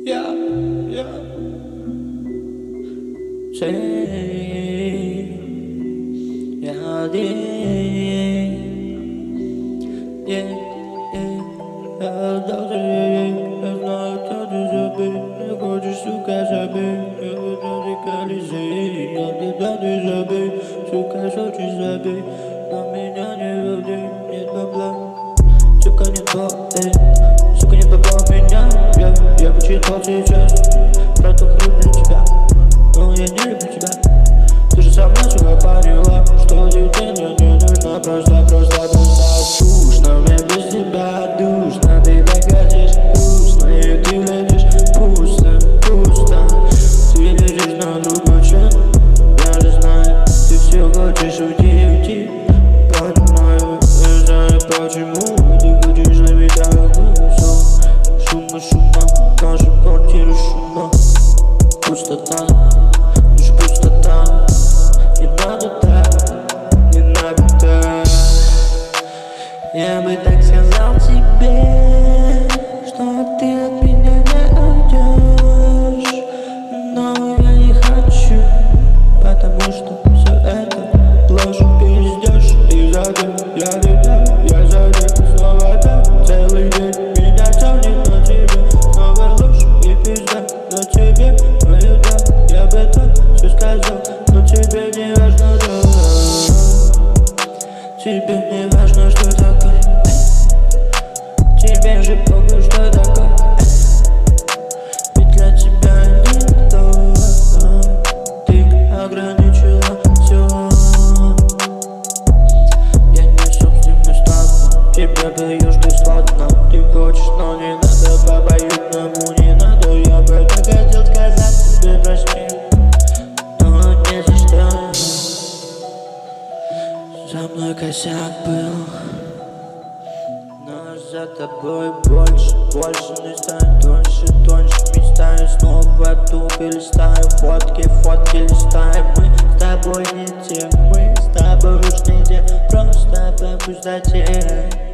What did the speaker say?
Yeah, yeah. Say, yeah, Я знаю, кто ты забыл. Не хочешь, сука, забыть. Я буду рекализировать. Я тебя не забыл. Сука, хочешь забыть. Но меня не люди, нет бабла. Сука, нет бабла, сука, нет бабла у меня. Я почитал сейчас про то, кто люблю тебя. Но я не люблю тебя. Ты же сама, сука, поняла, что тебе не нужно. Просто скучно мне без тебя, душно. Ты так хотишь грустно, и ты летишь пусто. Ты летишь на другой член. Я же знаю, ты все хочешь уйти. Понимаю, я знаю почему. Ты хочешь на меня гусо. Шумно, в нашей квартире шумно. Пустота, лишь пустота. Не надо так, не надо так. Я бы так сказал тебе, что ты от меня не уйдешь. Но я не хочу, потому что все это ложь, пиздешь. Ты забыл, я забыл, снова да. Целый день меня тянет на тебе. Снова ложь и пизда на тебе. Мою да, я бы так все сказал, но тебе не важно, да. Тебе не важно, что такое. Тебе же похуй, что такое. Ведь для тебя никто. Ты ограничила все. Я не собственный статус. Тебя даешь бесплатно. Ты хочешь, но не надо. По обоюдному не надо. Я бы так хотел сказать тебе прости, но не за что. За мной косяк был, но за тобой больше не станет. Тоньше мечтаю, снова тупо листаю. Фотки листаем. Мы с тобой не те, мы с тобой уж не те. Просто по пустоте.